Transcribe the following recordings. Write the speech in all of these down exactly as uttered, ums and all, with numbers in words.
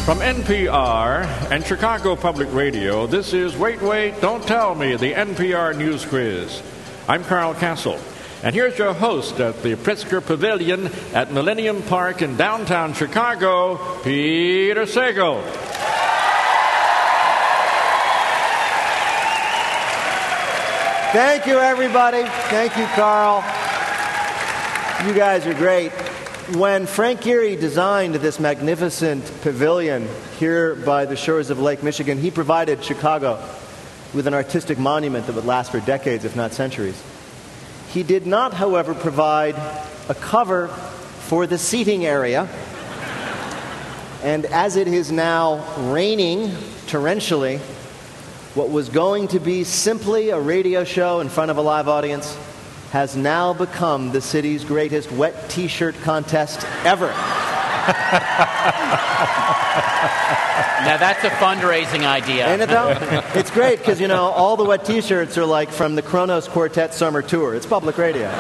From N P R and Chicago Public Radio, this is Wait, Wait, Don't Tell Me, the N P R News Quiz. I'm Carl Castle, and here's your host at the Pritzker Pavilion at Millennium Park in downtown Chicago, Peter Sagal. Thank you, everybody. Thank you, Carl. You guys are great. When Frank Gehry designed this magnificent pavilion here by the shores of Lake Michigan, he provided Chicago with an artistic monument that would last for decades, if not centuries. He did not, however, provide a cover for the seating area. And as it is now raining torrentially, what was going to be simply a radio show in front of a live audience has now become the city's greatest wet T-shirt contest ever. Now that's a fundraising idea. Ain't it though? It's great because, you know, all the wet T-shirts are like from the Kronos Quartet summer tour. It's public radio.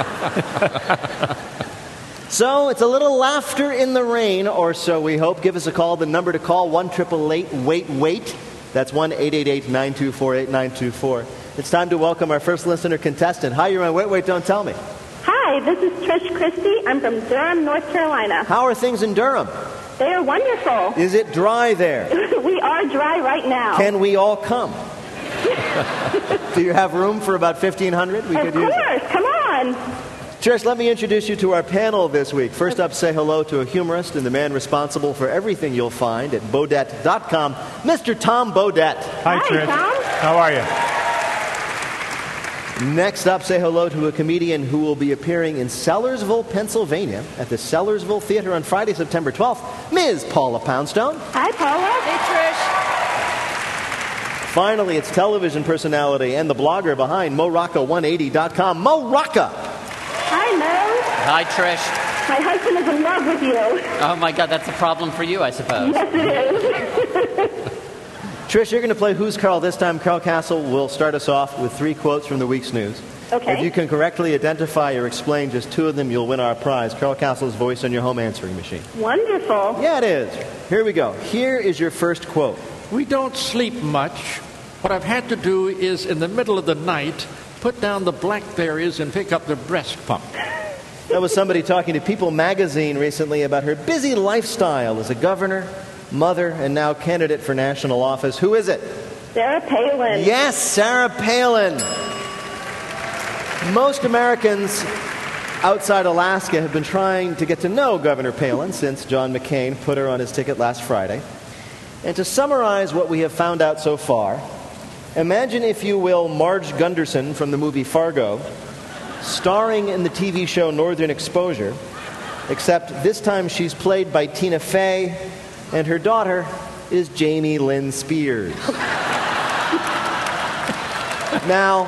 So it's a little laughter in the rain, or so we hope. Give us a call. The number to call, one eight eight eight, wait, wait. That's one eight eight eight, nine two four, eight nine two four. It's time to welcome our first listener contestant. Hi, you're on Wait, Wait, Don't Tell Me. Hi, this is Trish Christie. I'm from Durham, North Carolina. How are things in Durham? They are wonderful. Is it dry there? We are dry right now. Can we all come? Do you have room for about fifteen hundred? We of could course, use it. Come on. Trish, let me introduce you to our panel this week. First up, say hello to a humorist and the man responsible for everything you'll find at Bodett dot com, Mister Tom Bodett. Hi, Hi Trish. Tom. How are you? Next up, say hello to a comedian who will be appearing in Sellersville, Pennsylvania at the Sellersville Theater on Friday, September twelfth, Miz Paula Poundstone. Hi, Paula. Hey, Trish. Finally, it's television personality and the blogger behind Mo Rocca one eighty dot com, Mo Rocca. Hi, Mo. Hi, Trish. My husband is in love with you. Oh, my God, that's a problem for you, I suppose. Yes, it is. Trish, you're going to play Who's Carl this time. Carl Castle will start us off with three quotes from the week's news. Okay. If you can correctly identify or explain just two of them, you'll win our prize, Carl Castle's voice on your home answering machine. Wonderful. Yeah, it is. Here we go. Here is your first quote. We don't sleep much. What I've had to do is, in the middle of the night, put down the blackberries and pick up the breast pump. That was somebody talking to People magazine recently about her busy lifestyle as a governor, mother, and now candidate for national office. Who is it? Sarah Palin. Yes, Sarah Palin. Most Americans outside Alaska have been trying to get to know Governor Palin since John McCain put her on his ticket last Friday. And to summarize what we have found out so far, imagine, if you will, Marge Gunderson from the movie Fargo, starring in the T V show Northern Exposure, except this time she's played by Tina Fey, and her daughter is Jamie Lynn Spears. Now,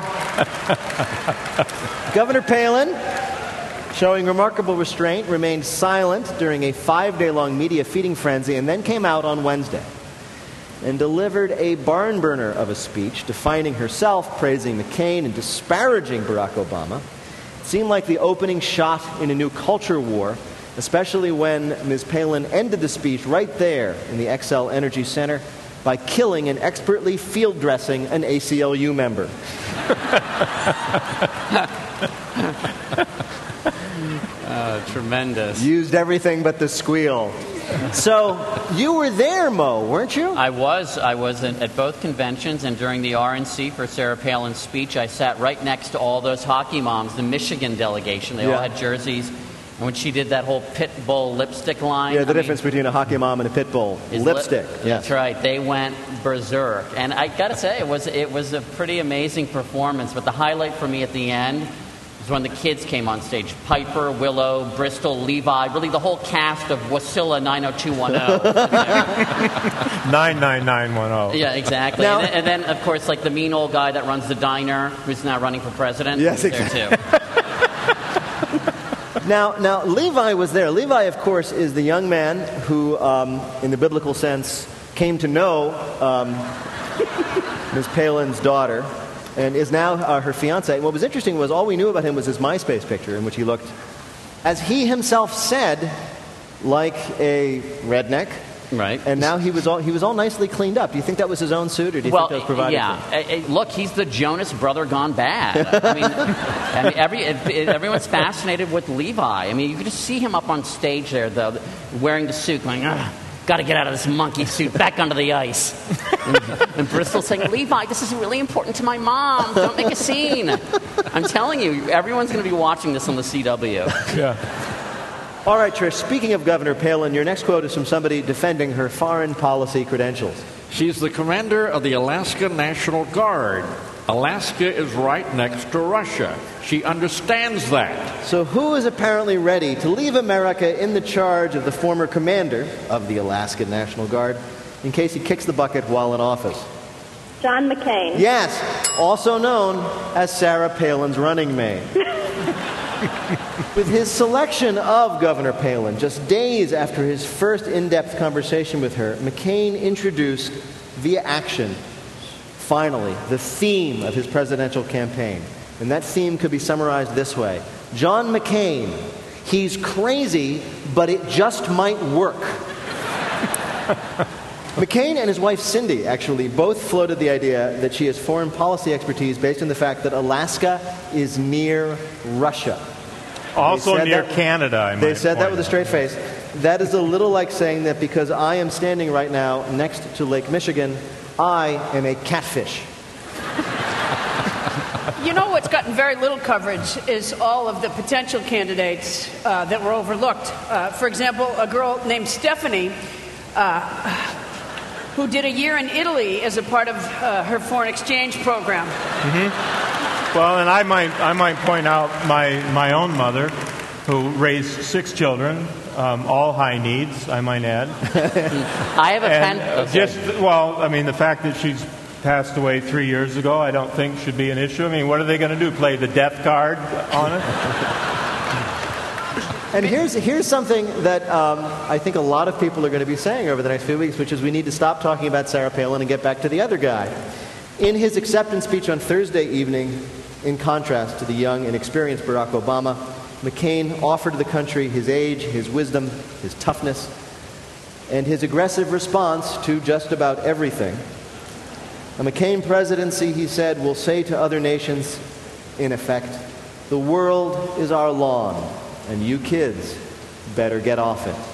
Governor Palin, showing remarkable restraint, remained silent during a five-day-long media feeding frenzy and then came out on Wednesday and delivered a barn burner of a speech defining herself, praising McCain, and disparaging Barack Obama. It seemed like the opening shot in a new culture war, especially when Miz Palin ended the speech right there in the Xcel Energy Center by killing and expertly field dressing an A C L U member. Oh, tremendous. Used everything but the squeal. So, you were there, Mo, weren't you? I was. I was in, at both conventions, and during the R N C for Sarah Palin's speech, I sat right next to all those hockey moms, the Michigan delegation. They Yeah. all had jerseys. And when she did that whole pit bull lipstick line... Yeah, the I difference mean, between a hockey mom and a pit bull. is Lipstick, lip- yes. That's right. They went berserk. And I got to say, it was, it was a pretty amazing performance. But the highlight for me at the end was when the kids came on stage. Piper, Willow, Bristol, Levi, really the whole cast of Wasilla nine oh two one oh. nine nine nine one oh. Yeah, exactly. Now- and, then, and then, of course, like the mean old guy that runs the diner, who's now running for president. Yes, was exactly. there too. Now, now, Levi was there. Levi, of course, is the young man who, um, in the biblical sense, came to know um, Miz Palin's daughter and is now uh, her fiancé. And what was interesting was all we knew about him was his MySpace picture in which he looked, as he himself said, like a redneck. Right. And now he was all he was all nicely cleaned up. Do you think that was his own suit, or do you well, think that was provided? yeah. For him? Uh, Look, he's the Jonas brother gone bad. I mean, I mean every it, it, everyone's fascinated with Levi. I mean, you can just see him up on stage there, though, wearing the suit, going, "Ugh, got to get out of this monkey suit, back onto the ice." And, and Bristol saying, "Levi, this is really important to my mom. Don't make a scene." I'm telling you, everyone's going to be watching this on the C W. Yeah. All right, Trish, speaking of Governor Palin, your next quote is from somebody defending her foreign policy credentials. She's the commander of the Alaska National Guard. Alaska is right next to Russia. She understands that. So who is apparently ready to leave America in the charge of the former commander of the Alaska National Guard in case he kicks the bucket while in office? John McCain. Yes, also known as Sarah Palin's running mate. With his selection of Governor Palin just days after his first in-depth conversation with her, McCain introduced via action, finally, the theme of his presidential campaign. And that theme could be summarized this way: John McCain, he's crazy, but it just might work. McCain and his wife Cindy actually both floated the idea that she has foreign policy expertise based on the fact that Alaska is near Russia. Also near that, Canada, I They might said that point with a straight face. That is a little like saying that because I am standing right now next to Lake Michigan, I am a catfish. You know what's gotten very little coverage is all of the potential candidates uh, that were overlooked. Uh, for example, a girl named Stephanie, uh, who did a year in Italy as a part of uh, her foreign exchange program. Mm-hmm. Well, and I might I might point out my, my own mother, who raised six children, um, all high needs, I might add. I have a and pen. Okay. Just well, I mean, the fact that she's passed away three years ago, I don't think should be an issue. I mean, what are they going to do? Play the death card on it? And here's here's something that um, I think a lot of people are going to be saying over the next few weeks, which is we need to stop talking about Sarah Palin and get back to the other guy. In his acceptance speech on Thursday evening, in contrast to the young and experienced Barack Obama, McCain offered the country his age, his wisdom, his toughness, and his aggressive response to just about everything. A McCain presidency, he said, will say to other nations, in effect, the world is our lawn, and you kids better get off it.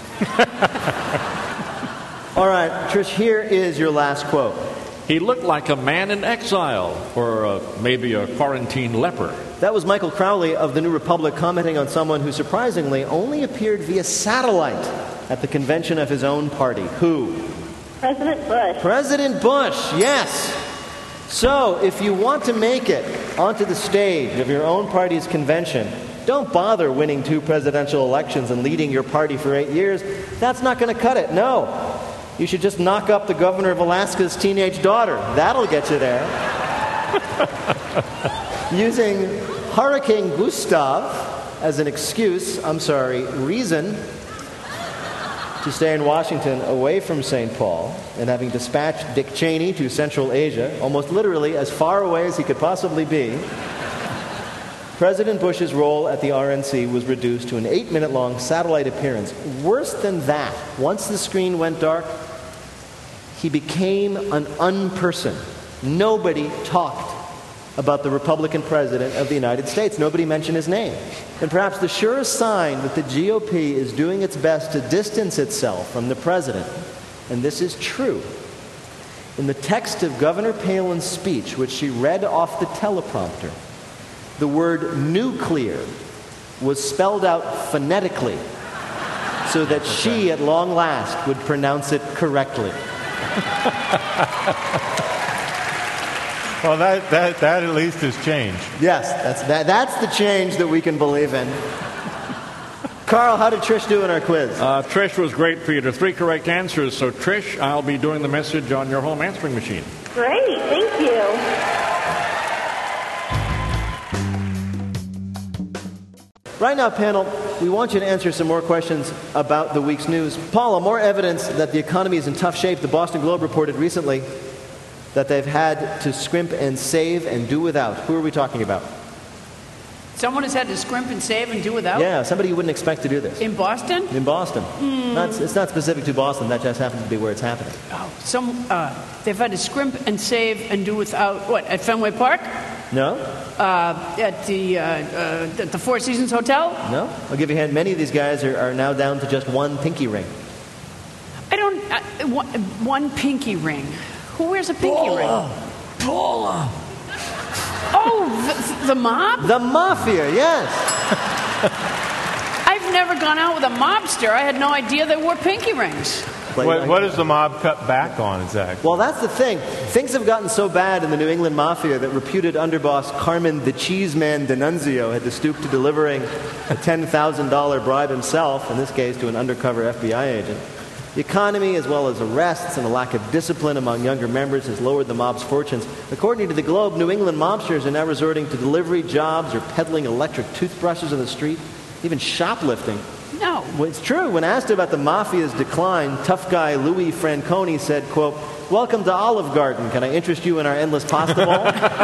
All right, Trish, here is your last quote. He looked like a man in exile, or uh, maybe a quarantine leper. That was Michael Crowley of The New Republic commenting on someone who surprisingly only appeared via satellite at the convention of his own party. Who? President Bush. President Bush, yes. So, if you want to make it onto the stage of your own party's convention, don't bother winning two presidential elections and leading your party for eight years. That's not going to cut it, no. You should just knock up the governor of Alaska's teenage daughter. That'll get you there. Using Hurricane Gustav as an excuse, I'm sorry, reason, to stay in Washington away from Saint Paul, and having dispatched Dick Cheney to Central Asia, almost literally as far away as he could possibly be, President Bush's role at the R N C was reduced to an eight-minute-long satellite appearance. Worse than that, once the screen went dark, he became an unperson. Nobody talked about the Republican president of the United States. Nobody mentioned his name. And perhaps the surest sign that the G O P is doing its best to distance itself from the president, and this is true, in the text of Governor Palin's speech, which she read off the teleprompter, the word nuclear was spelled out phonetically so that she, at long last, would pronounce it correctly. Well, that, that, that at least has changed. Yes, that's, that, that's the change that we can believe in. Carl, how did Trish do in our quiz? Uh, Trish was great, Peter. Three correct answers. So, Trish, I'll be doing the message on your home answering machine. Great, thank you. Right now, panel, we want you to answer some more questions about the week's news. Paula, more evidence that the economy is in tough shape. The Boston Globe reported recently that they've had to scrimp and save and do without. Who are we talking about? Someone has had to scrimp and save and do without? Yeah, somebody you wouldn't expect to do this. In Boston? In Boston. Mm. Not, it's not specific to Boston. That just happens to be where it's happening. Oh, some, uh, they've had to scrimp and save and do without, what, at Fenway Park? No. Uh, at the, uh, uh, at the Four Seasons Hotel? No. I'll give you a hint. Many of these guys are, are now down to just one pinky ring. I don't... Uh, one, one pinky ring. Who wears a pinky Paula. ring? Paula. Oh, the, the mob? The mafia, yes. I've never gone out with a mobster. I had no idea they wore pinky rings. What, what does the mob cut back on exactly? Well, that's the thing. Things have gotten so bad in the New England Mafia that reputed underboss Carmen the Cheeseman D'Annunzio had to stoop to delivering a ten thousand dollars bribe himself, in this case to an undercover F B I agent. The economy, as well as arrests and a lack of discipline among younger members, has lowered the mob's fortunes. According to the Globe, New England mobsters are now resorting to delivery jobs or peddling electric toothbrushes on the street, even shoplifting. No. Well, it's true. When asked about the mafia's decline, tough guy Louis Franconi said, quote, "Welcome to Olive Garden. Can I interest you in our endless pasta bowl?"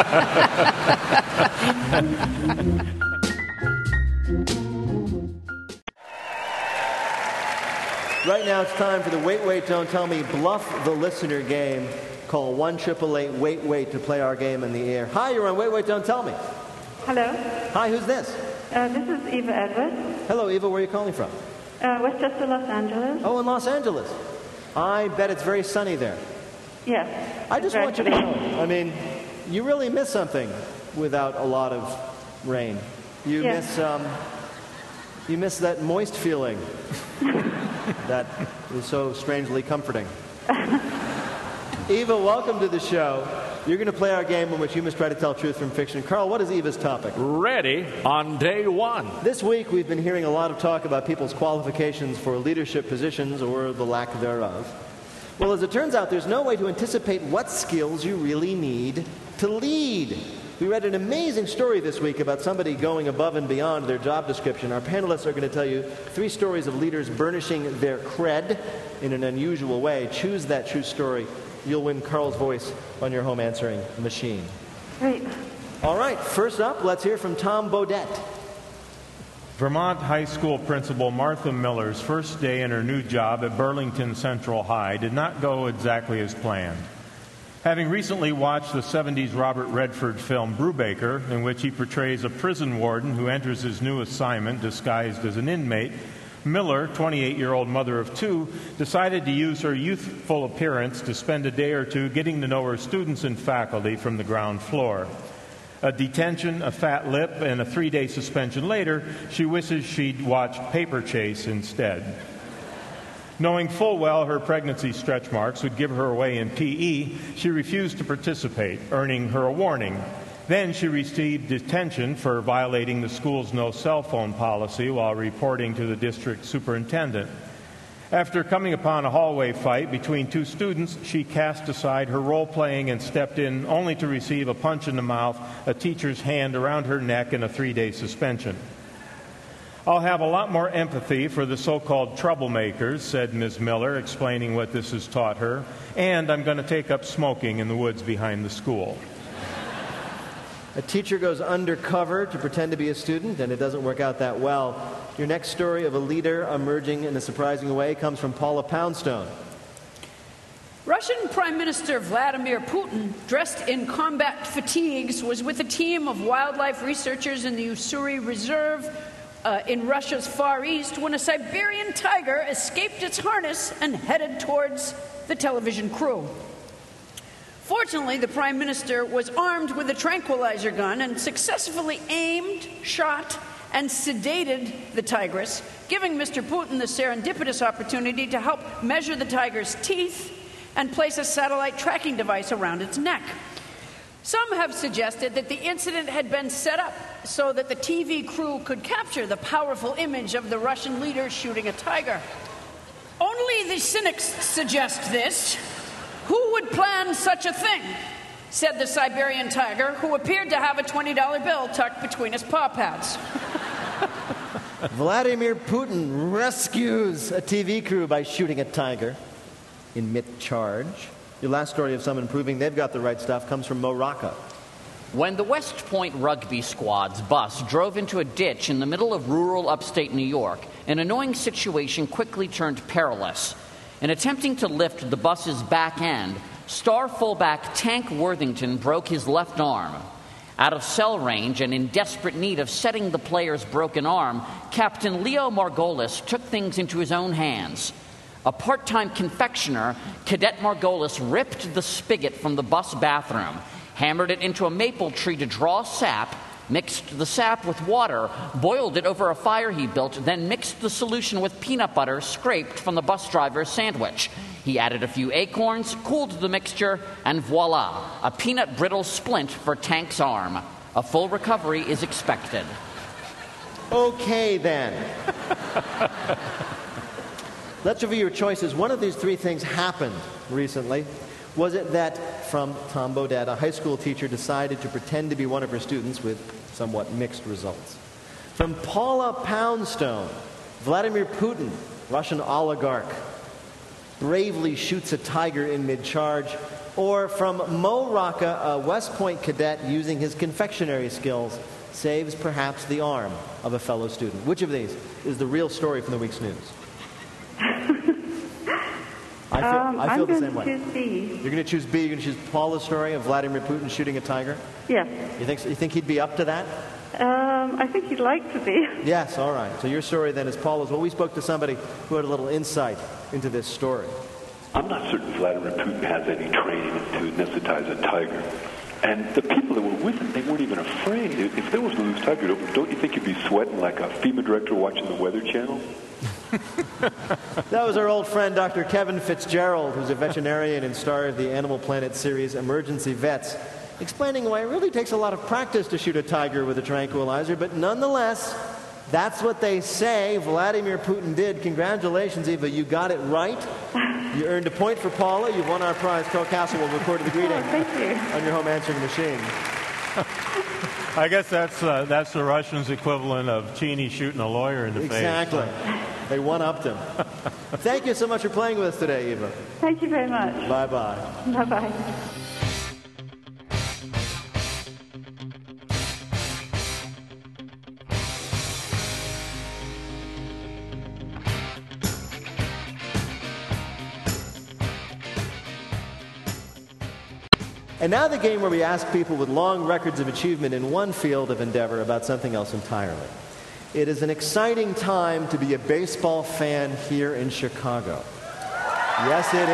Right now it's time for the Wait, Wait, Don't Tell Me Bluff the Listener game. Call one eight eight eight wait wait to play our game in the air. Hi, you're on Wait, Wait, Don't Tell Me. Hello. Hi, who's this? Uh, this is Eva Edwards. Hello, Eva. Where are you calling from? Uh, Westchester, Los Angeles. Oh, in Los Angeles. I bet it's very sunny there. Yes. I just very want you to sunny. know, I mean, you really miss something without a lot of rain. You Yes. miss, um, you miss that moist feeling that is so strangely comforting. Eva, welcome to the show. You're going to play our game in which you must try to tell truth from fiction. Carl, what is Eva's topic? Ready on day one. This week we've been hearing a lot of talk about people's qualifications for leadership positions or the lack thereof. Well, as it turns out, there's no way to anticipate what skills you really need to lead. We read an amazing story this week about somebody going above and beyond their job description. Our panelists are going to tell you three stories of leaders burnishing their cred in an unusual way. Choose that true story. You'll win Carl's voice on your home answering machine. Great. All right, first up, let's hear from Tom Bodette. Vermont High School principal Martha Miller's first day in her new job at Burlington Central High did not go exactly as planned. Having recently watched the seventies Robert Redford film Brubaker, in which he portrays a prison warden who enters his new assignment disguised as an inmate, Miller, twenty-eight-year-old mother of two, decided to use her youthful appearance to spend a day or two getting to know her students and faculty from the ground floor. A detention, a fat lip, and a three-day suspension later, she wishes she'd watched Paper Chase instead. Knowing full well her pregnancy stretch marks would give her away in P E, she refused to participate, earning her a warning. Then she received detention for violating the school's no cell phone policy while reporting to the district superintendent. After coming upon a hallway fight between two students, she cast aside her role-playing and stepped in only to receive a punch in the mouth, a teacher's hand around her neck, and a three-day suspension. "I'll have a lot more empathy for the so-called troublemakers," said Miz Miller, explaining what this has taught her, "and I'm going to take up smoking in the woods behind the school." A teacher goes undercover to pretend to be a student, and it doesn't work out that well. Your next story of a leader emerging in a surprising way comes from Paula Poundstone. Russian Prime Minister Vladimir Putin, dressed in combat fatigues, was with a team of wildlife researchers in the Ussuri Reserve uh, in Russia's Far East when a Siberian tiger escaped its harness and headed towards the television crew. Fortunately, the Prime Minister was armed with a tranquilizer gun and successfully aimed, shot, and sedated the tigress, giving Mister Putin the serendipitous opportunity to help measure the tiger's teeth and place a satellite tracking device around its neck. Some have suggested that the incident had been set up so that the T V crew could capture the powerful image of the Russian leader shooting a tiger. Only the cynics suggest this. Who would plan such a thing? Said the Siberian tiger, who appeared to have a twenty dollar bill tucked between his paw pads. Vladimir Putin rescues a T V crew by shooting a tiger in mid-charge. Your last story of someone proving they've got the right stuff comes from Mo Rocca. When the West Point rugby squad's bus drove into a ditch in the middle of rural upstate New York, an annoying situation quickly turned perilous. In attempting to lift the bus's back end, star fullback Tank Worthington broke his left arm. Out of cell range and in desperate need of setting the player's broken arm, Captain Leo Margolis took things into his own hands. A part-time confectioner, Cadet Margolis ripped the spigot from the bus bathroom, hammered it into a maple tree to draw sap, mixed the sap with water, boiled it over a fire he built, then mixed the solution with peanut butter scraped from the bus driver's sandwich. He added a few acorns, cooled the mixture, and voila, a peanut brittle splint for Tank's arm. A full recovery is expected. Okay, then. Let's review your choices. One of these three things happened recently. Was it that, from Tom Bodette, a high school teacher decided to pretend to be one of her students with somewhat mixed results? From Paula Poundstone, Vladimir Putin, Russian oligarch, bravely shoots a tiger in mid-charge? Or from Mo Rocca, a West Point cadet using his confectionery skills, saves perhaps the arm of a fellow student? Which of these is the real story from the week's news? I feel, um, I feel I'm the same way. going to choose B. You're going to choose B. You're going to choose Paula's story of Vladimir Putin shooting a tiger? Yes. You think, you think he'd be up to that? Um, I think he'd like to be. Yes, all right. So your story then is Paula's. Well, we spoke to somebody who had a little insight into this story. I'm not certain Vladimir Putin has any training to anesthetize a tiger. And the people that were with him, they weren't even afraid. If there was a loose tiger, don't you think you'd be sweating like a FEMA director watching the Weather Channel? That was our old friend, Doctor Kevin Fitzgerald, who's a veterinarian and star of the Animal Planet series Emergency Vets, explaining why it really takes a lot of practice to shoot a tiger with a tranquilizer, but nonetheless, that's what they say Vladimir Putin did. Congratulations, Eva. You got it right. You earned a point for Paula. You've won our prize. Carl Castle will record the greeting Oh, thank you. on your home answering machine. I guess that's uh, that's the Russians' equivalent of Cheney shooting a lawyer in the Exactly. face. They one-upped him. Thank you so much for playing with us today, Eva. Thank you very much. Bye-bye. Bye-bye. And now the game where we ask people with long records of achievement in one field of endeavor about something else entirely. It is an exciting time to be a baseball fan here in Chicago. Yes, it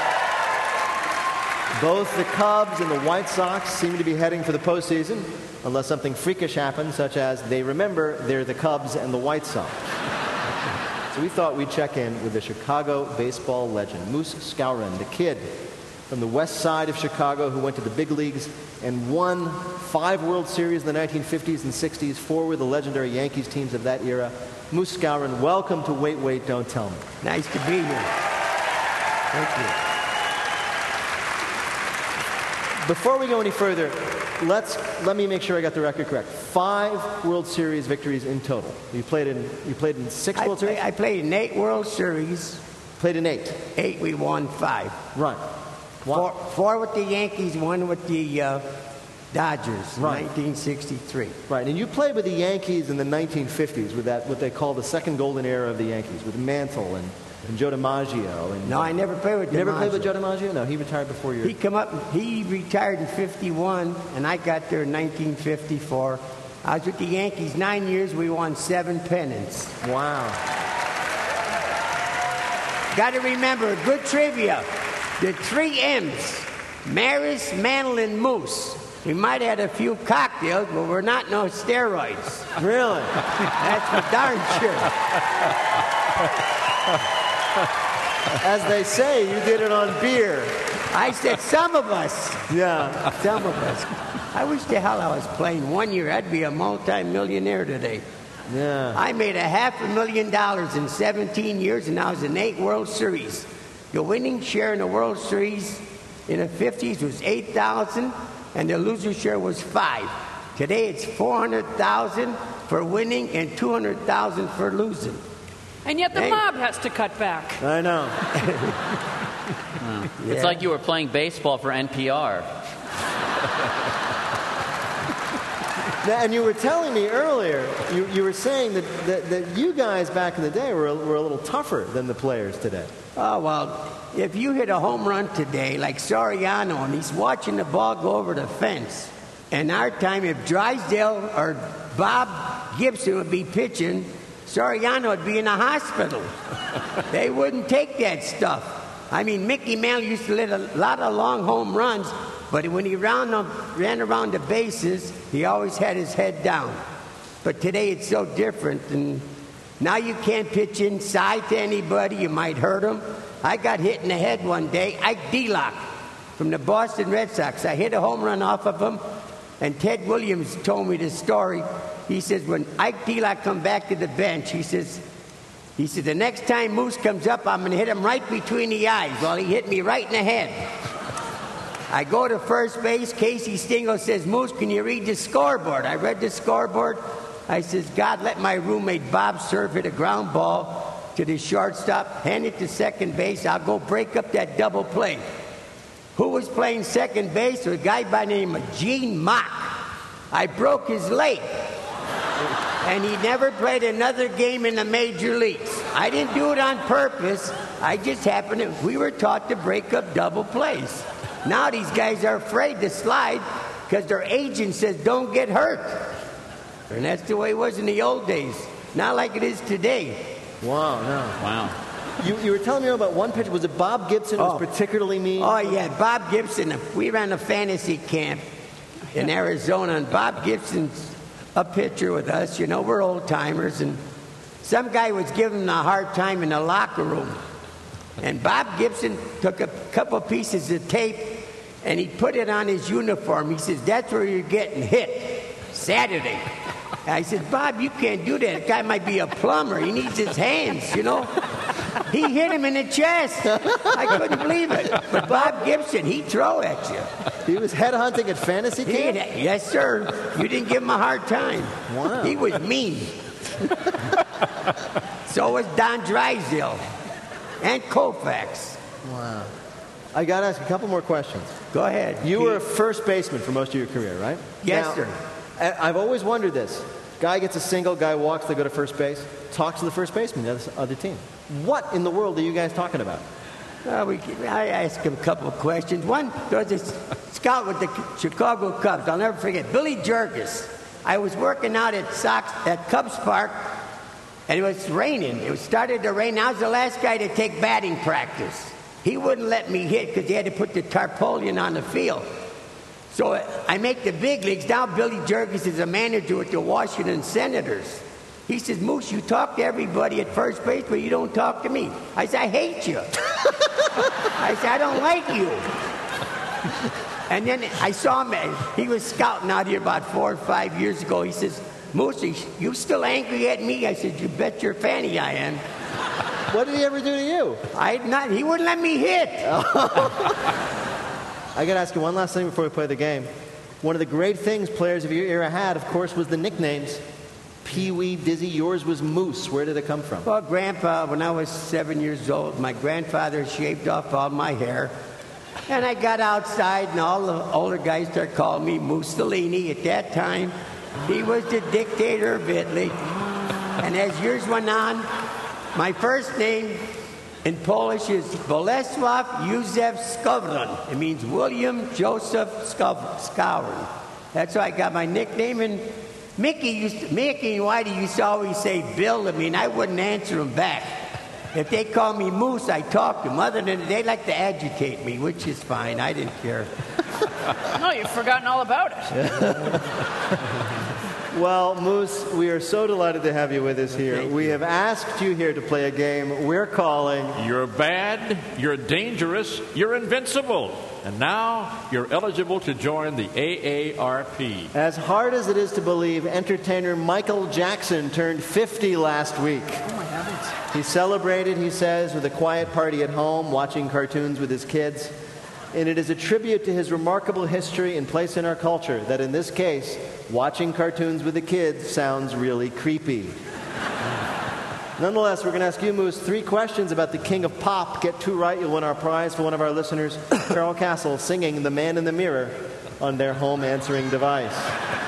is. Both the Cubs and the White Sox seem to be heading for the postseason, unless something freakish happens, such as they remember they're the Cubs and the White Sox. So we thought we'd check in with the Chicago baseball legend, Moose Skowron, the kid from the west side of Chicago who went to the big leagues and won five World Series in the nineteen fifties and sixties, four with the legendary Yankees teams of that era. Moose Skowron, welcome to Wait, Wait, Don't Tell Me. Nice to be here. Thank you. Before we go any further, let's let me make sure I got the record correct. Five World Series victories in total. You played in you played in six I, World Series? I, I played in eight World Series. Played in eight. Eight, we won five. Right. Four, four with the Yankees, one with the uh, Dodgers, Right. nineteen sixty-three. Right, and you played with the Yankees in the nineteen fifties with that what they call the second golden era of the Yankees, with Mantle and, and Joe DiMaggio. And, No, I never played with You never DiMaggio. played with Joe DiMaggio? No, he retired before your... He come up. He retired in fifty-one, and I got there in nineteen fifty-four. I was with the Yankees nine years. We won seven pennants. Wow. Got to remember, good trivia. The three M's: Maris, Mantle, and Moose. We might have had a few cocktails, but we're not no steroids. Really? That's for darn sure. As they say, you did it on beer. I said some of us. Yeah. Some of us. I wish the hell I was playing one year. I'd be a multi-millionaire today. Yeah. I made a half a million dollars in seventeen years, and I was in eight World Series. The winning share in the World Series in the fifties was eight thousand, and the loser share was five. Today it's four hundred thousand for winning and two hundred thousand for losing. And yet the Hey. mob has to cut back. I know. It's Yeah. like you were playing baseball for N P R. And you were telling me earlier, you, you were saying that, that, that you guys back in the day were, were a little tougher than the players today. Oh, well, if you hit a home run today, like Soriano, and he's watching the ball go over the fence, in our time, if Drysdale or Bob Gibson would be pitching, Soriano would be in the hospital. They wouldn't take that stuff. I mean, Mickey Mantle used to hit a lot of long home runs, but when he ran, ran around the bases, he always had his head down. But today it's so different, and now you can't pitch inside to anybody. You might hurt them. I got hit in the head one day. Ike Delock from the Boston Red Sox. I hit a home run off of him, and Ted Williams told me this story. He says, when Ike Delock come back to the bench, he says, he said, the next time Moose comes up, I'm going to hit him right between the eyes. Well, he hit me right in the head. I go to first base. Casey Stengel says, Moose, can you read the scoreboard? I read the scoreboard. I says, God, let my roommate Bob Serve hit a ground ball to the shortstop, hand it to second base. I'll go break up that double play. Who was playing second base? A guy by the name of Gene Mock. I broke his leg. And he never played another game in the major leagues. I didn't do it on purpose. I just happened to, we were taught to break up double plays. Now these guys are afraid to slide because their agent says don't get hurt. And that's the way it was in the old days. Not like it is today. Wow, no. Wow. You, you were telling me about one pitcher. Was it Bob Gibson who Oh. was particularly mean? Oh, yeah, Bob Gibson. We ran a fantasy camp in Arizona, and Bob Gibson's a pitcher with us. You know, we're old-timers, and some guy was giving him a hard time in the locker room. And Bob Gibson took a couple pieces of tape, and he put it on his uniform. He says, that's where you're getting hit, Saturday. And I said, Bob, you can't do that. The guy might be a plumber. He needs his hands, you know. He hit him in the chest. I couldn't believe it. But Bob Gibson, he'd throw at you. He was headhunting at fantasy He camp? had- yes, sir. You didn't give him a hard time. Wow. He was mean. So was Don Drysdale and Koufax. Wow. I got to ask a couple more questions. Go ahead. You Pete. were a first baseman for most of your career, right? Yes, Now, sir. I- I've always wondered this. Guy gets a single, guy walks, they go to first base, talks to the first baseman, the other, other team. What in the world are you guys talking about? Well, we, I asked him a couple of questions. One, there was this scout with the Chicago Cubs. I'll never forget. Billy Jergis. I was working out at Sox at Cubs Park, and it was raining. It started to rain. I was the last guy to take batting practice. He wouldn't let me hit because he had to put the tarpaulin on the field. So I make the big leagues. Now Billy Jergis is a manager with the Washington Senators. He says, Moose, you talk to everybody at first base, but you don't talk to me. I said, I hate you. I said, I don't like you. And then I saw him. He was scouting out here about four or five years ago. He says, Moose, you still angry at me? I said, you bet your fanny I am. What did he ever do to you? I not. He wouldn't let me hit. I got to ask you one last thing before we play the game. One of the great things players of your era had, of course, was the nicknames. Pee-wee, Dizzy, yours was Moose. Where did it come from? Well, Grandpa, when I was seven years old, my grandfather shaved off all my hair. And I got outside, and all the older guys started calling me Mussolini. At that time, he was the dictator of Italy. And as years went on, my first name in Polish is Bolesław Józef Skowron. It means William Joseph Skowron. That's why I got my nickname. And Mickey, used to, Mickey and Whitey used to always say Bill to me, and I wouldn't answer them back. If they call me Moose, I talk to them. Other than they like to agitate me, which is fine. I didn't care. No, you've forgotten all about it. Well, Moose, we are so delighted to have you with us here. Thank we you. have asked you here to play a game we're calling... You're bad, you're dangerous, you're invincible. And now you're eligible to join the A A R P. As hard as it is to believe, entertainer Michael Jackson turned fifty last week. Oh, my heavens. He celebrated, he says, with a quiet party at home, watching cartoons with his kids. And it is a tribute to his remarkable history and place in our culture that in this case, watching cartoons with the kids sounds really creepy. Nonetheless, we're going to ask you, Moose, three questions about the king of pop. Get two right, you'll win our prize for one of our listeners, Carol Castle, singing The Man in the Mirror on their home answering device.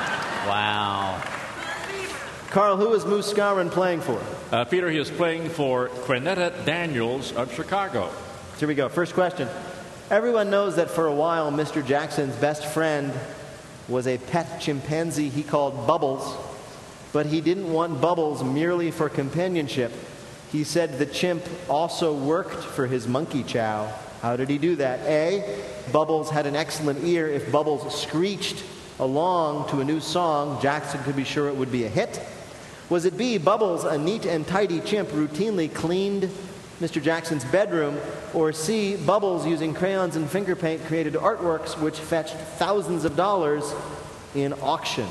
Wow. Carl, who is Moose Skowron playing for? Uh, Peter, he is playing for Quinetta Daniels of Chicago. Here we go. First question. Everyone knows that for a while, Mister Jackson's best friend was a pet chimpanzee he called Bubbles, but he didn't want Bubbles merely for companionship. He said the chimp also worked for his monkey chow. How did he do that? A, Bubbles had an excellent ear. If Bubbles screeched along to a new song, Jackson could be sure it would be a hit. Was it B, Bubbles, a neat and tidy chimp, routinely cleaned Mister Jackson's bedroom? Or C, Bubbles, using crayons and finger paint, created artworks which fetched thousands of dollars in auction?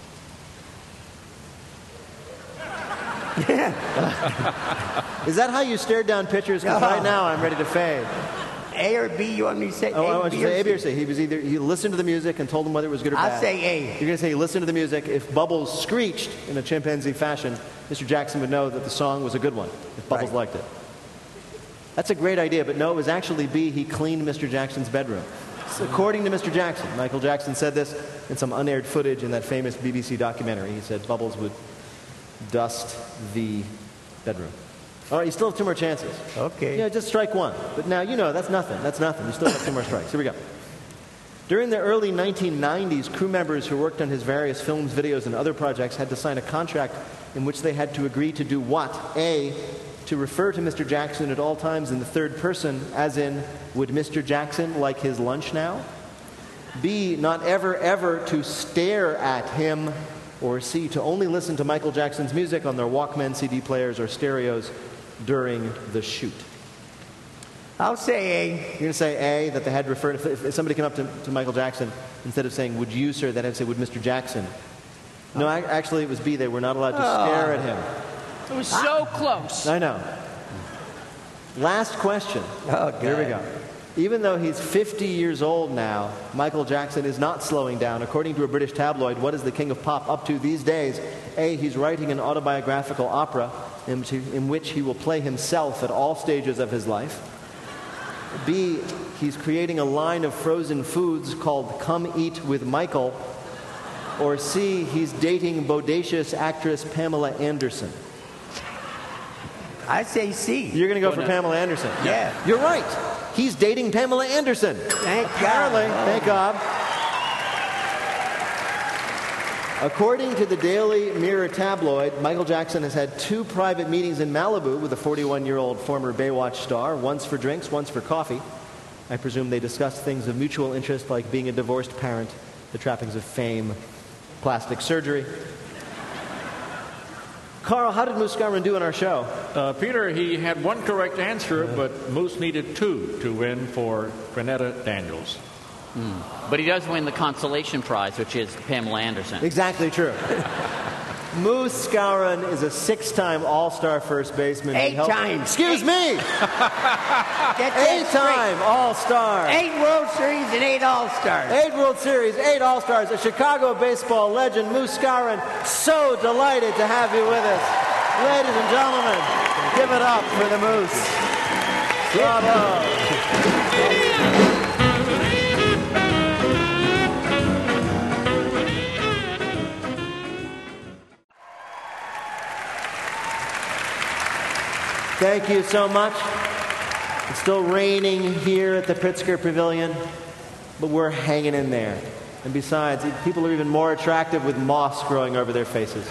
Is that how you stared down pictures? Because No. right now I'm ready to fade. A or B, you want me to say Oh, I A, want B, you to say or A, B, or C? C. He was either he listened to the music and told them whether it was good or I'll bad. say A. You're going to say he listened to the music. If Bubbles screeched in a chimpanzee fashion, Mister Jackson would know that the song was a good one, if Bubbles Right. liked it. That's a great idea, but no, it was actually B, he cleaned Mister Jackson's bedroom. So according to Mister Jackson, Michael Jackson said this in some unaired footage in that famous B B C documentary. He said Bubbles would dust the bedroom. All right, you still have two more chances. Okay. Yeah, just strike one. But now, you know, that's nothing. That's nothing. You still have two more strikes. Here we go. During the early nineteen nineties, crew members who worked on his various films, videos, and other projects had to sign a contract in which they had to agree to do what? A, to refer to Mister Jackson at all times in the third person, as in, would Mister Jackson like his lunch now? B, not ever, ever to stare at him. Or C, to only listen to Michael Jackson's music on their Walkman C D players or stereos during the shoot. I'll say You're going to say A, that they had to refer to, if, if somebody came up to, to Michael Jackson, instead of saying, would you, sir, they'd have to say, would Mister Jackson? No, I, actually it was B, they were not allowed to stare at him. It was so close. I know. Last question. Oh, God. Here we go. Even though he's fifty years old now, Michael Jackson is not slowing down. According to a British tabloid, what is the king of pop up to these days? A, he's writing an autobiographical opera in which, he, in which he will play himself at all stages of his life. B, he's creating a line of frozen foods called Come Eat with Michael. Or C, he's dating bodacious actress Pamela Anderson. I say C. You're going to go Oh, for no. Pamela Anderson. Yeah. You're right. He's dating Pamela Anderson. Thank Apparently. God. Thank God. According to the Daily Mirror tabloid, Michael Jackson has had two private meetings in Malibu with a forty-one-year-old former Baywatch star, once for drinks, once for coffee. I presume they discussed things of mutual interest like being a divorced parent, the trappings of fame, plastic surgery. Carl, how did Moose Skowron do in our show? Uh, Peter, he had one correct answer, but Moose needed two to win for Quinetta Daniels. But he does win the consolation prize, which is Pamela Anderson. Exactly true. Moose Skowron is a six-time All-Star first baseman. He Eight helped- times. Excuse me! Get that Eight-time All-Star. straight. Eight World Series and eight All-Stars. Eight World Series, eight All-Stars, a Chicago baseball legend, Moose Skowron. So delighted to have you with us. Ladies and gentlemen, give it up for the Moose. Bravo. Thank you so much. It's still raining here at the Pritzker Pavilion, but we're hanging in there. And besides, people are even more attractive with moss growing over their faces.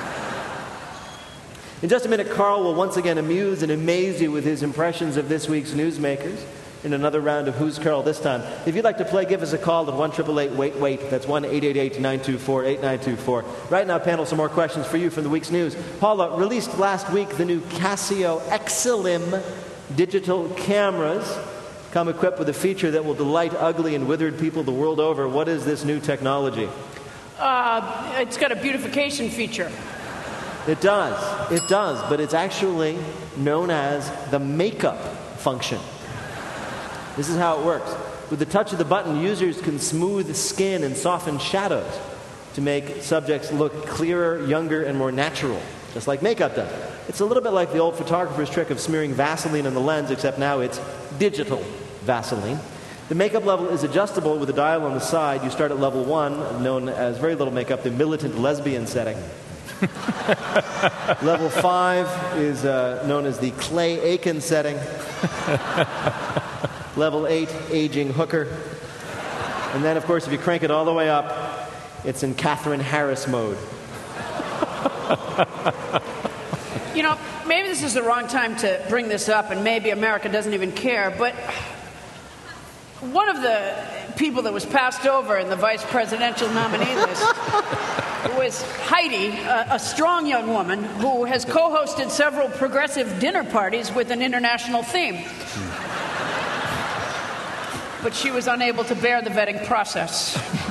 In just a minute, Carl will once again amuse and amaze you with his impressions of this week's newsmakers in another round of Who's Carl this time. If you'd like to play, give us a call at one eight eight eight wait wait. That's one eight eight eight nine two four eight nine two four. Right now, panel, some more questions for you from the week's news. Paula, released last week, the new Casio Exilim digital cameras come equipped with a feature that will delight ugly and withered people the world over. What is this new technology? Uh, it's got a beautification feature. It does. It does, but it's actually known as the makeup function. This is how it works. With the touch of the button, users can smooth skin and soften shadows to make subjects look clearer, younger, and more natural, just like makeup does. It's a little bit like the old photographer's trick of smearing Vaseline on the lens, except now it's digital Vaseline. The makeup level is adjustable with a dial on the side. You start at level one, known as very little makeup, the militant lesbian setting. Level five is uh, known as the Clay Aiken setting. Level eight, aging hooker. And then, of course, if you crank it all the way up, it's in Catherine Harris mode. You know, maybe this is the wrong time to bring this up, and maybe America doesn't even care, but one of the people that was passed over in the vice presidential nominee list was Heidi, a, a strong young woman who has co-hosted several progressive dinner parties with an international theme. But she was unable to bear the vetting process.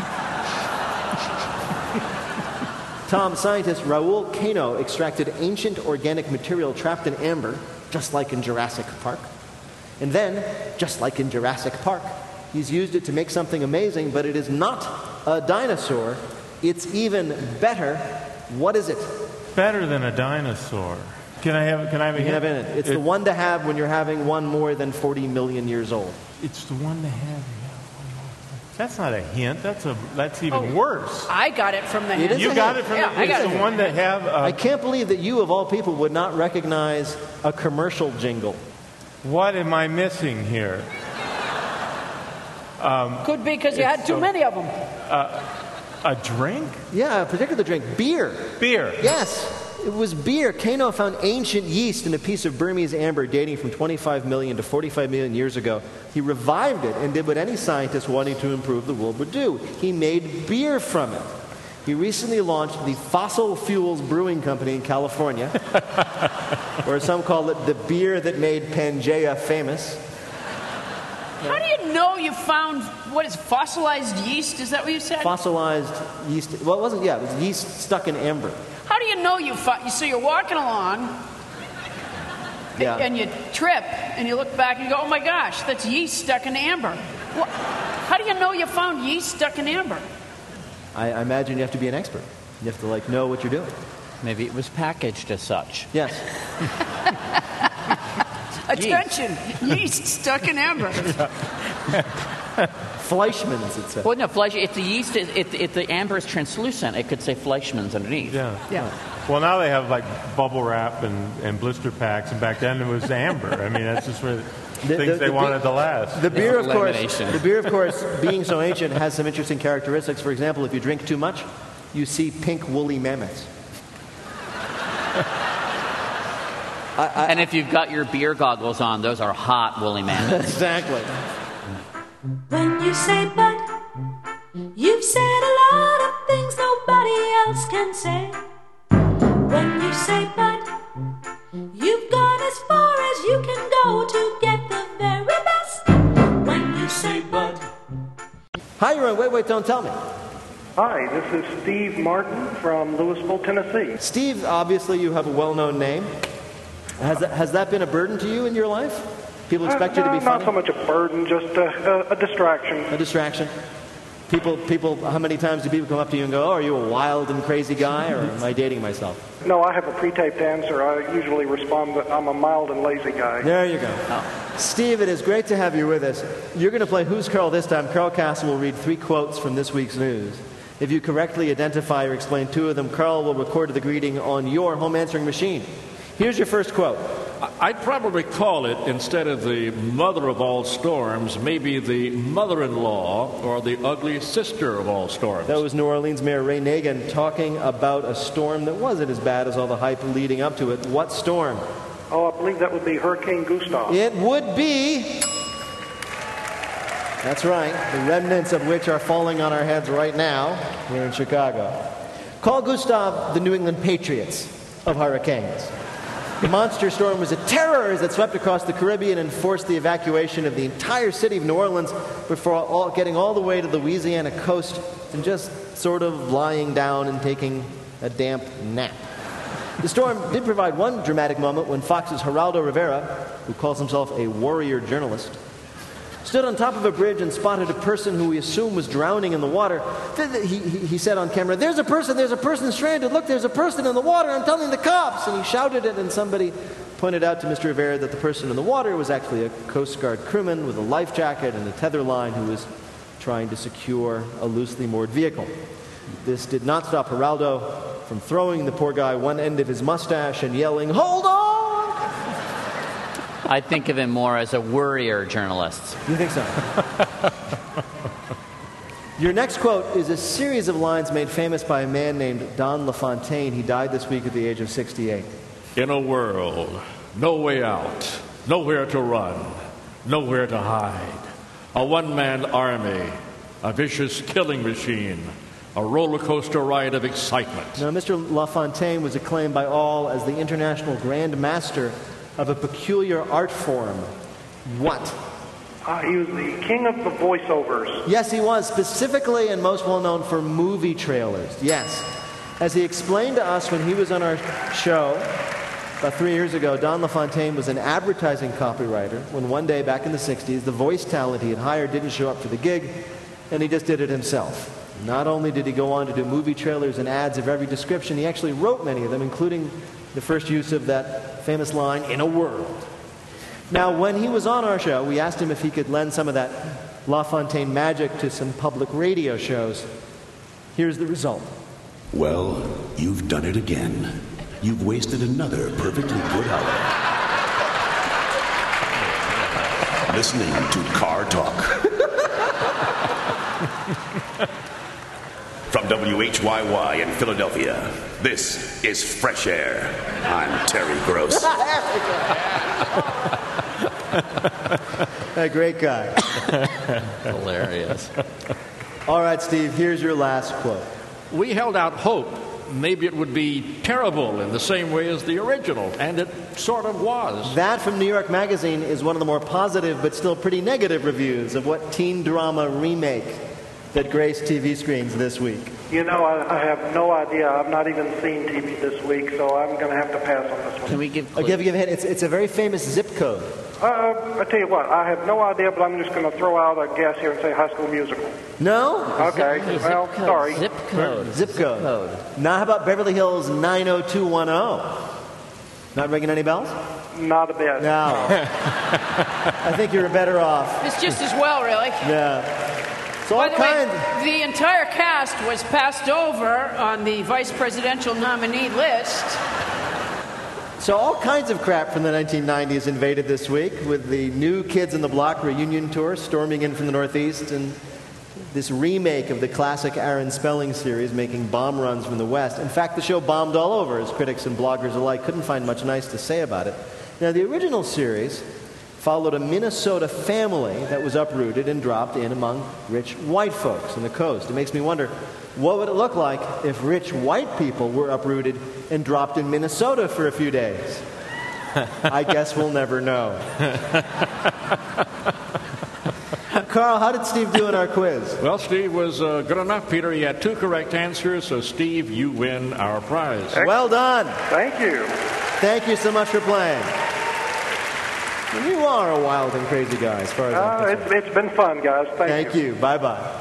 Tom, scientist Raul Cano extracted ancient organic material trapped in amber, just like in Jurassic Park. And then, just like in Jurassic Park, he's used it to make something amazing, but it is not a dinosaur. It's even better. What is it? Better than a dinosaur. Can I have? Can I have a You can hint? have in it. It's It- the one to have when you're having one more than forty million years old. It's the one to have. That's not a hint. That's a. That's even Oh. worse. I got it from the It hand. is You a got hint. it from Yeah, the, I got it's it. the one that have. Uh, I can't believe that you, of all people, would not recognize a commercial jingle. what am I missing here? Could be because you had too so- many of them. A drink? Yeah, a particular drink. Beer. Beer. Yes, it was beer. Cano found ancient yeast in a piece of Burmese amber dating from twenty-five million to forty-five million years ago. He revived it and did what any scientist wanting to improve the world would do. He made beer from it. He recently launched the Fossil Fuels Brewing Company in California, or some call it the beer that made Pangea famous. How do you know you found, what is fossilized yeast? Is that what you said? Fossilized yeast. Well, it wasn't, yeah, it was yeast stuck in amber. How do you know you found, so you're walking along Yeah. and you trip and you look back and you go, oh my gosh, that's yeast stuck in amber. Wha How do you know you found yeast stuck in amber? I, I imagine you have to be an expert. You have to, like, know what you're doing. Maybe it was packaged as such. Yes. Attention, yeast stuck in amber. Fleischmann's, it said. Well, no, Fleisch, if the yeast, is, if, if the amber is translucent, it could say Fleischmann's underneath. Yeah. Yeah. Well, now they have like bubble wrap and, and blister packs, and back then it was amber. I mean, that's just where The- things the- they the wanted be- to last. The beer, of course, Elimination. the beer, of course, being so ancient, has some interesting characteristics. For example, if you drink too much, you see pink woolly mammoths. And if you've got your beer goggles on, those are hot woolly mammoths. Exactly. When you say but, you've said a lot of things nobody else can say. When you say but, you've gone as far as you can go to get the very best. When you say but. Hi, you're on Wait, Wait, Don't Tell Me. Hi, this is Steve Martin from Louisville, Tennessee. Steve, obviously you have a well-known name. Has that, has that been a burden to you in your life? People expect Uh, you to no, be not funny? so much a burden, just a, a, a distraction. A distraction? People, people. How many times do people come up to you and go, oh, are you a wild and crazy guy, or am I dating myself? No, I have a pre-taped answer. I usually respond that I'm a mild and lazy guy. There you go. Steve, it is great to have you with us. You're going to play Who's Carl this time. Carl Castle will read three quotes from this week's news. If you correctly identify or explain two of them, Carl will record the greeting on your home answering machine. Here's your first quote. I'd probably call it, instead of the mother of all storms, maybe the mother-in-law or the ugly sister of all storms. That was New Orleans Mayor Ray Nagin talking about a storm that wasn't as bad as all the hype leading up to it. What storm? Oh, I believe that would be Hurricane Gustav. It would be. That's right. The remnants of which are falling on our heads right now here in Chicago. Call Gustav the New England Patriots of hurricanes. The monster storm was a terror as it swept across the Caribbean and forced the evacuation of the entire city of New Orleans before all, getting all the way to the Louisiana coast and just sort of lying down and taking a damp nap. The storm did provide one dramatic moment when Fox's Geraldo Rivera, who calls himself a warrior journalist, stood on top of a bridge and spotted a person who we assume was drowning in the water. He, he, he said on camera, there's a person, there's a person stranded. Look, there's a person in the water. I'm telling the cops. And he shouted it, and somebody pointed out to Mister Rivera that the person in the water was actually a Coast Guard crewman with a life jacket and a tether line who was trying to secure a loosely moored vehicle. This did not stop Geraldo from throwing the poor guy one end of his mustache and yelling, "Hold on!" I think of him more as a worrier journalist. You think so? Your next quote is a series of lines made famous by a man named Don LaFontaine. He died this week at the age of sixty-eight. In a world, no way out, nowhere to run, nowhere to hide. A one-man army, a vicious killing machine, a roller coaster ride of excitement. Now, Mister LaFontaine was acclaimed by all as the international grand master of a peculiar art form. What? Uh, he was the king of the voiceovers. Yes, he was, specifically and most well known for movie trailers. Yes. As he explained to us when he was on our show about three years ago, Don LaFontaine was an advertising copywriter when one day back in the sixties, the voice talent he had hired didn't show up for the gig, and he just did it himself. Not only did he go on to do movie trailers and ads of every description, he actually wrote many of them, including the first use of that famous line, "In a world." Now, when he was on our show, we asked him if he could lend some of that LaFontaine magic to some public radio shows. Here's the result. Well, you've done it again. You've wasted another perfectly good hour. Listening to Car Talk. From W H Y Y in Philadelphia, this is Fresh Air. I'm Terry Gross. A great guy. Hilarious. All right, Steve, here's your last quote. We held out hope maybe it would be terrible in the same way as the original, and it sort of was. That from New York Magazine is one of the more positive but still pretty negative reviews of what teen drama remake that graced T V screens this week. You know, I, I have no idea. I've not even seen T V this week, so I'm going to have to pass on this one. Can we give I'll give you a hint. It's, it's a very famous zip code. Uh, I tell you what, I have no idea, but I'm just going to throw out a guess here and say High School Musical. No? Okay, Zip, well, zip code, sorry. Zip code. Zip code. code. Now, how about Beverly Hills nine oh two one oh? Not ringing any bells? Not a bit. No. I think you're better off. It's just as well, really. Yeah. So By all the kinds. way, the entire cast was passed over on the vice presidential nominee list. So all kinds of crap from the nineteen nineties invaded this week, with the New Kids in the Block reunion tour storming in from the Northeast, and this remake of the classic Aaron Spelling series making bomb runs from the West. In fact, the show bombed all over, as critics and bloggers alike couldn't find much nice to say about it. Now, the original series followed a Minnesota family that was uprooted and dropped in among rich white folks on the coast. It makes me wonder, what would it look like if rich white people were uprooted and dropped in Minnesota for a few days? I guess we'll never know. Carl, how did Steve do in our quiz? Well, Steve was uh, good enough, Peter. He had two correct answers, so Steve, you win our prize. Excellent. Well done. Thank you. Thank you so much for playing. You are a wild and crazy guy, as far as I'm Uh, concerned. it's, it's been fun, guys. Thank, Thank you. Bye-bye.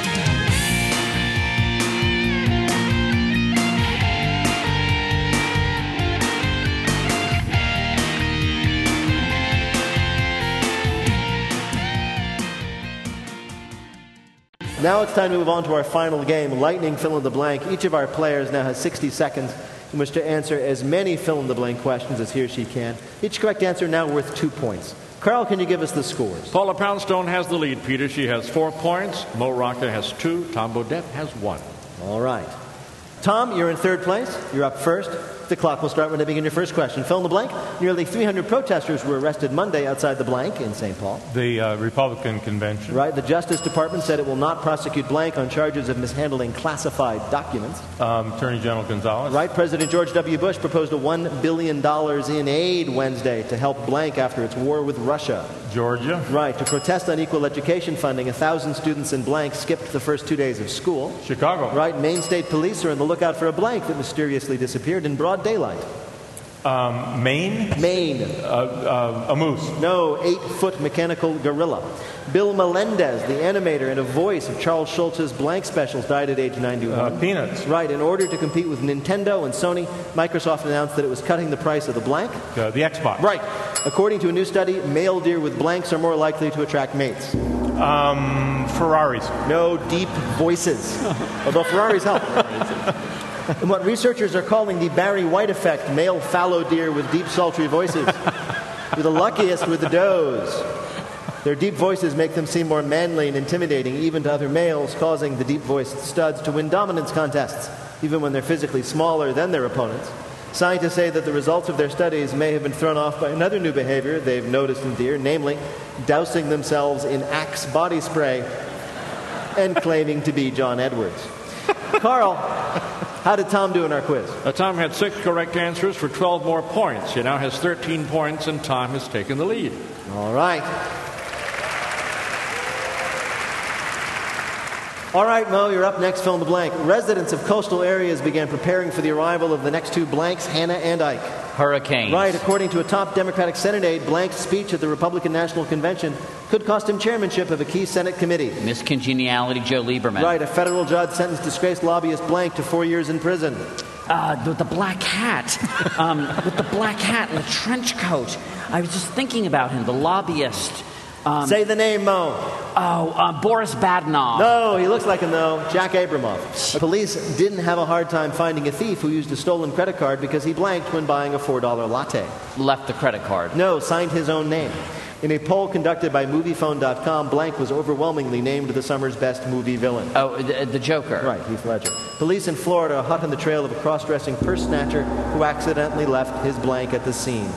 Now it's time to move on to our final game, Lightning Fill in the Blank. Each of our players now has sixty seconds in which to answer as many fill-in-the-blank questions as he or she can. Each correct answer now worth two points. Carl, can you give us the scores? Paula Poundstone has the lead, Peter. She has four points. Mo Rocca has two. Tom Bodette has one. All right. Tom, you're in third place. You're up first. The clock will start when I begin your first question. Fill in the blank. Nearly three hundred protesters were arrested Monday outside the blank in Saint Paul. The uh, Republican convention. Right. The Justice Department said it will not prosecute blank on charges of mishandling classified documents. Um, Attorney General Gonzalez. Right. President George W. Bush proposed a one billion dollars in aid Wednesday to help blank after its war with Russia. Georgia. Right. To protest unequal education funding, a thousand students in blank skipped the first two days of school. Chicago. Right. Maine State Police are on the lookout for a blank that mysteriously disappeared in broad daylight. Um, Maine? Maine. Uh, uh, a moose. No, eight-foot mechanical gorilla. Bill Melendez, the animator and a voice of Charles Schultz's blank specials, died at age ninety-one. Uh, peanuts. Right. In order to compete with Nintendo and Sony, Microsoft announced that it was cutting the price of the blank. Uh, the Xbox. Right. According to a new study, male deer with blanks are more likely to attract mates. Um, Ferraris. No, deep voices. Although Ferraris help. And what researchers are calling the Barry White effect, male fallow deer with deep, sultry voices. With the luckiest with the does. Their deep voices make them seem more manly and intimidating, even to other males, causing the deep-voiced studs to win dominance contests, even when they're physically smaller than their opponents. Scientists say that the results of their studies may have been thrown off by another new behavior they've noticed in deer, namely dousing themselves in Axe body spray and claiming to be John Edwards. Carl, how did Tom do in our quiz? Uh, Tom had six correct answers for twelve more points. He now has thirteen points, and Tom has taken the lead. All right. All right, Mo, you're up next. Fill in the blank. Residents of coastal areas began preparing for the arrival of the next two blanks, Hannah and Ike. Hurricanes. Right. According to a top Democratic Senate aide, Blank's speech at the Republican National Convention could cost him chairmanship of a key Senate committee. Miss Congeniality, Joe Lieberman. Right. A federal judge sentenced disgraced lobbyist Blank to four years in prison. Uh, with the black hat. Um, with the black hat and the trench coat. I was just thinking about him, the lobbyist. Um, Say the name, Mo. Oh, uh, Boris Badenov. No, he looks like him, though. Jack Abramov. Police didn't have a hard time finding a thief who used a stolen credit card because he blanked when buying a four dollar latte. Left the credit card. No, signed his own name. In a poll conducted by Moviephone dot com, Blank was overwhelmingly named the summer's best movie villain. Oh, the, the Joker. Right, Heath Ledger. Police in Florida are hot on the trail of a cross-dressing purse snatcher who accidentally left his blank at the scene.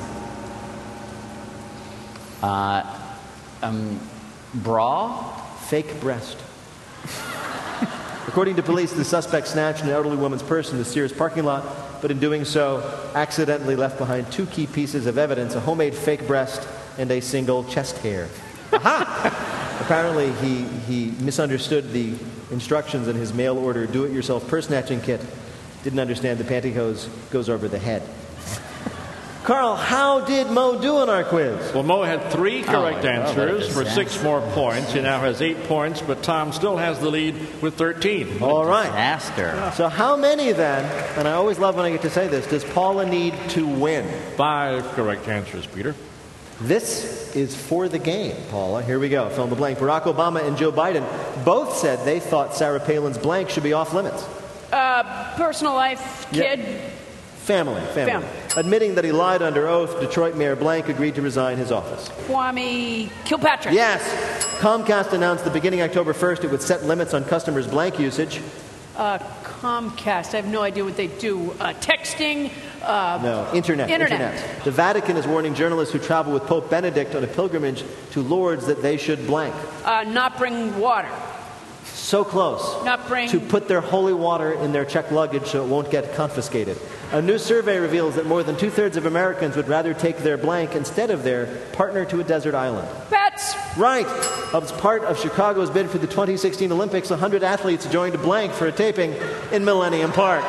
Uh, um, bra? Fake breast. According to police, the suspect snatched an elderly woman's purse in the Sears parking lot, but in doing so, accidentally left behind two key pieces of evidence, a homemade fake breast and a single chest hair. Aha! Apparently, he, he misunderstood the instructions in his mail-order do-it-yourself purse-snatching kit. Didn't understand the pantyhose goes over the head. Carl, how did Mo do in our quiz? Well, Mo had three correct oh, answers oh, for six more points. He now has eight points, but Tom still has the lead with thirteen. All right. Disaster. So how many then, and I always love when I get to say this, does Paula need to win? Five correct answers, Peter. This is for the game, Paula. Here we go. Fill in the blank. Barack Obama and Joe Biden both said they thought Sarah Palin's blank should be off limits. Uh, personal life, kid. Yep. Family, family. Family. Admitting that he lied under oath, Detroit Mayor Blank agreed to resign his office. Kwame Kilpatrick. Yes. Comcast announced that beginning October first it would set limits on customers' blank usage. Uh, Comcast. I have no idea what they do. Uh, texting. Uh, no, internet, internet. Internet. The Vatican is warning journalists who travel with Pope Benedict on a pilgrimage to Lourdes that they should blank. Uh, not bring water. So close. Not bring... To put their holy water in their checked luggage so it won't get confiscated. A new survey reveals that more than two-thirds of Americans would rather take their blank instead of their partner to a desert island. Pets! Right. As part of Chicago's bid for the twenty sixteen Olympics, one hundred athletes joined blank for a taping in Millennium Park.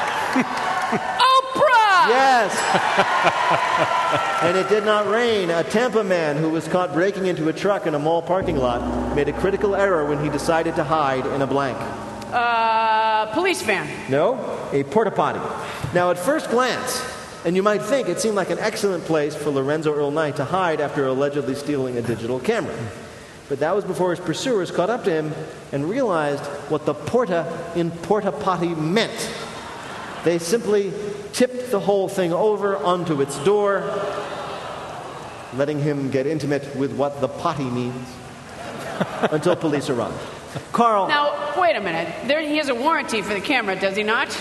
Oprah! Yes. And it did not rain. A Tampa man who was caught breaking into a truck in a mall parking lot made a critical error when he decided to hide in a blank. Uh, police van. No, a porta potty. Now, at first glance, and you might think it seemed like an excellent place for Lorenzo Earl Knight to hide after allegedly stealing a digital camera. But that was before his pursuers caught up to him and realized what the porta in porta potty meant. They simply tipped the whole thing over onto its door, letting him get intimate with what the potty means until police arrived. Carl. Now, wait a minute. There, he has a warranty for the camera, does he not?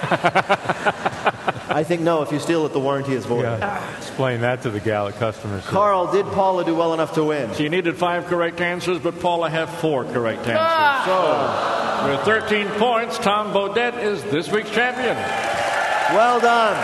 I think no. If you steal it, the warranty is void. Yeah. Explain that to the gal at customer service. Carl, did Paula do well enough to win? She needed five correct answers, but Paula had four correct answers. Ah. So, with thirteen points, Tom Bodett is this week's champion. Well done.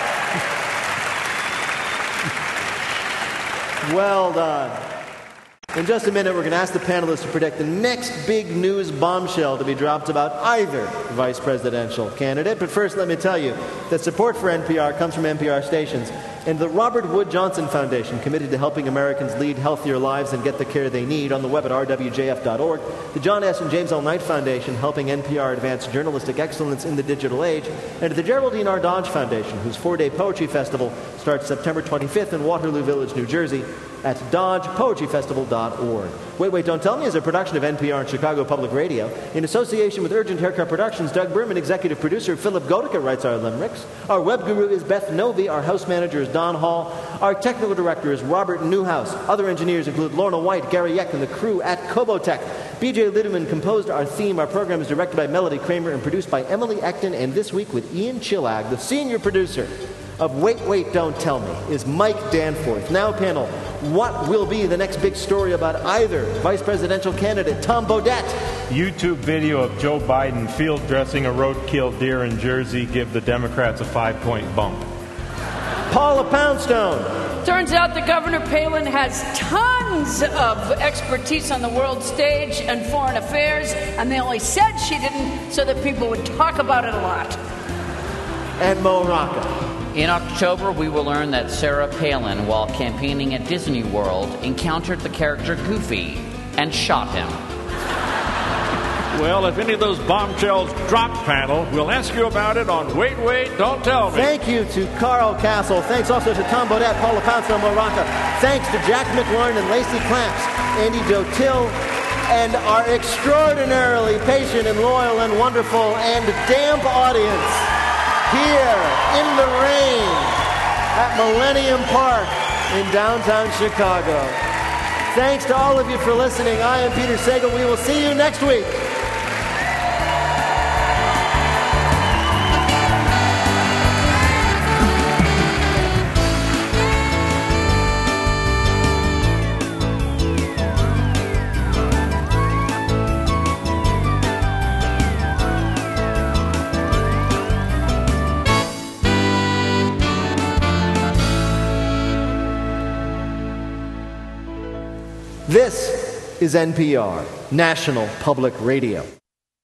Well done. In just a minute, we're going to ask the panelists to predict the next big news bombshell to be dropped about either vice presidential candidate. But first, let me tell you that support for N P R comes from N P R stations and the Robert Wood Johnson Foundation, committed to helping Americans lead healthier lives and get the care they need, on the web at r w j f dot org. The John S. and James L. Knight Foundation, helping N P R advance journalistic excellence in the digital age. And the Geraldine R. Dodge Foundation, whose four-day poetry festival starts September twenty-fifth in Waterloo Village, New Jersey, at dodge poetry festival dot org. Wait, Wait, Don't Tell Me is a production of N P R and Chicago Public Radio. In association with Urgent Haircut Productions, Doug Berman, executive producer. Philip Godica writes our limericks. Our web guru is Beth Novi. Our house manager is Don Hall. Our technical director is Robert Newhouse. Other engineers include Lorna White, Gary Yeck, and the crew at Kobotech. B J Lideman composed our theme. Our program is directed by Melody Kramer and produced by Emily Ecton. And this week with Ian Chillag, the senior producer of Wait, Wait, Don't Tell Me, is Mike Danforth. Now, panel, what will be the next big story about either vice presidential candidate? Tom Bodette. YouTube video of Joe Biden field dressing a roadkill deer in Jersey give the Democrats a five-point bump. Paula Poundstone. Turns out that Governor Palin has tons of expertise on the world stage and foreign affairs, and they only said she didn't so that people would talk about it a lot. And Mo Rocca. In October, we will learn that Sarah Palin, while campaigning at Disney World, encountered the character Goofy and shot him. Well, if any of those bombshells drop, panel, we'll ask you about it on Wait, Wait, Don't Tell Me. Thank you to Carl Castle. Thanks also to Tom Bodette, Paula Poundstone, Mo Rocca. Thanks to Jack McLaurin and Lacey Clamps, Andy Dotil, and our extraordinarily patient and loyal and wonderful and damp audience here in the rain at Millennium Park in downtown Chicago. Thanks to all of you for listening. I am Peter Sagal. We will see you next week. This is N P R, National Public Radio.